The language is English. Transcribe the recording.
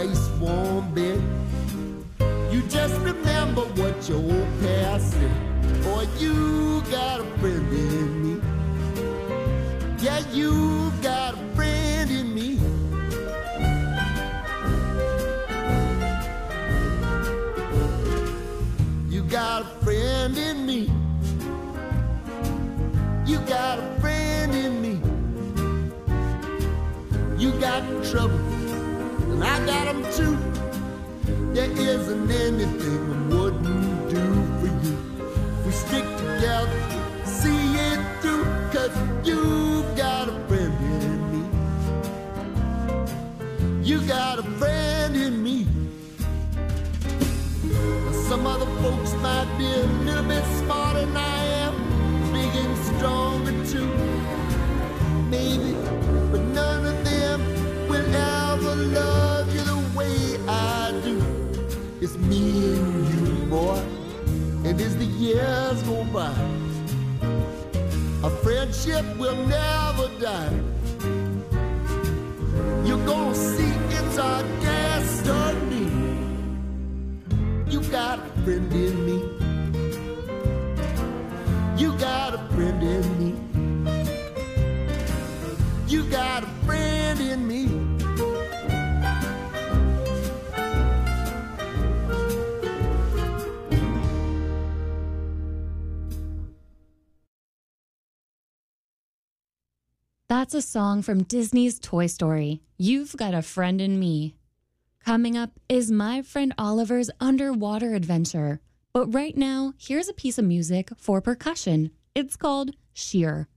nice warm bed. You just remember what your old past said. Boy, you got a friend in me. Yeah, you got a friend in me. You got a friend in me. You got a friend in me. You got trouble, and I got them too. There isn't anything I wouldn't do for you. We stick together, see it through, 'cause you got a friend in me. You got a friend in me. Now, some other folks might be a little bit smarter than I am, big and stronger too, maybe, but none of them will ever love you the way I do. It's me and you, boy, and as the years go by, our friendship will never die. You're gonna see it's our destiny. You got a friend in me. You got a friend in me. You got a friend in me. That's a song from Disney's Toy Story, You've Got a Friend in Me. Coming up is my friend Oliver's underwater adventure. But right now, here's a piece of music for percussion. It's called Sheer.